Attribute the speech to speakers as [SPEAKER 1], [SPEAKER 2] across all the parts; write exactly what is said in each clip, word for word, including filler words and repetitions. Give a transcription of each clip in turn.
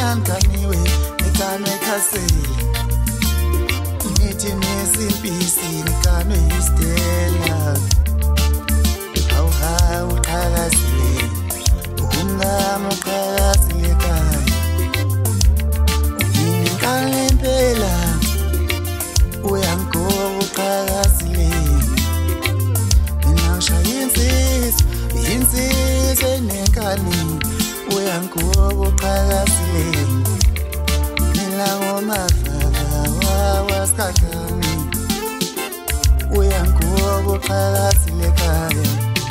[SPEAKER 1] Kaniwe, Nikane Kasele, Niti Nesimpisi, Nikane Stella. How how Kalasile, Unam Kalasile Kai, Nikane Bella, Uyanko Kalasile, Nasha Insis, Insis, Nikani. Uyanko Kalasile, Nilawo Mafava Waskakani. Uyanko Kalasile Kaya.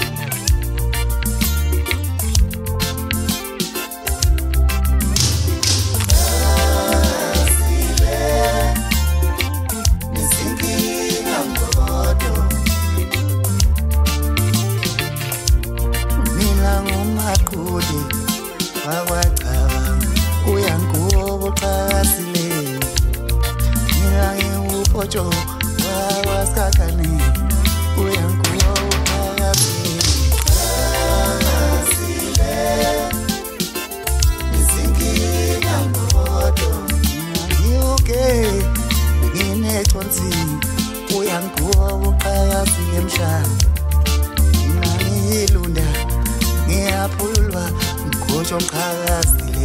[SPEAKER 1] Ojo wa skakani uyanku Kalasile Nisingi nambodo Ngiuke ngine tonsi uyanku Kalasile mshana Ngilunda ngiyaphulwa ngojo Kalasile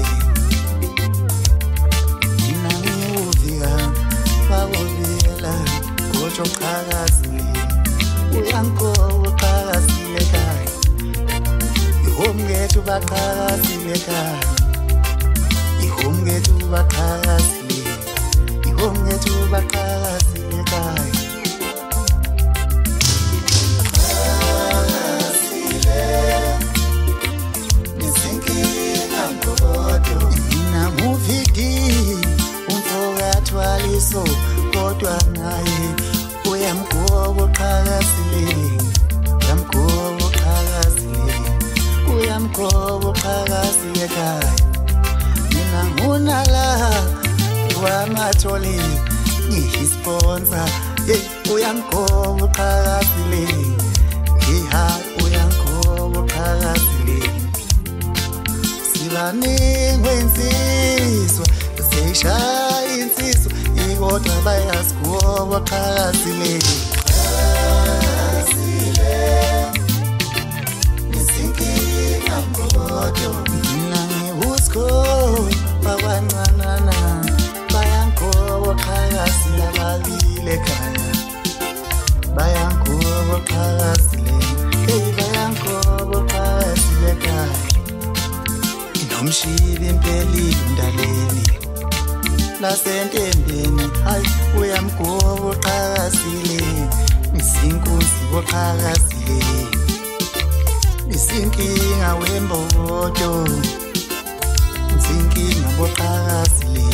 [SPEAKER 1] Ngiuvika Bawovela Gojo Kalasile Uyanko Kalasile Kai Ihomgetu Bakalasile Kai Ihomgetu Bakalasile Ihomgetu Bakalasile Kai Kalasile Nisingi nambodo Namuviki Umfogatwaliso kodwa naye uyamgobo Kalasile uyamgobo Kalasile uyamgobo Kalasile Kai mina ngunala wamatholi ngiyisponsor hey uyamgobo Kalasile hiha uyamgobo Kalasile sibaningwensizwa seshaya insizwa ikodwa bayasikuwa Kalasile Kalasile Nisingi nambodo Nangi usko Bawananana Bayankobo Kalasile Balile Kaya Bayankobo Kalasile Hey Bayankobo Kalasile Kaya Inomshibi mpeli undaleni Lasentembeni hayi uyamgobo Kalasile Nisinkunzi Kalasile Nisinkinga wembodo Nisinkinga Kalasile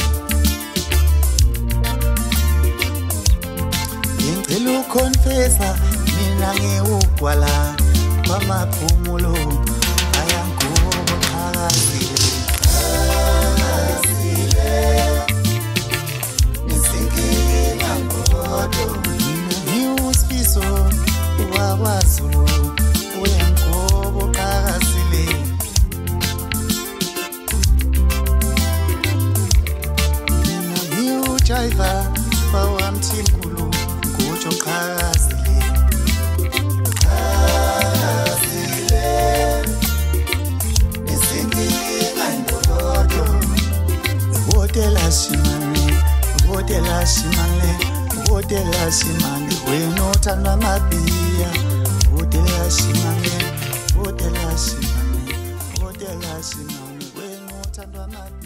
[SPEAKER 1] Ngicela ukonfesa mina ngiugwala kwamaphumulo ayamgobo Kalasile Ngiusifiso wakwazulu uyangobo Kalasile Ngiujaiva bawamthimkulu ngojo Kalasile Kalasile Nisingi nambodo Hotela shimane Hotela shimane Hotela shimane weno tanda mabia Hotela shimane Hotela shimane Hotela shimane weno tanda mabia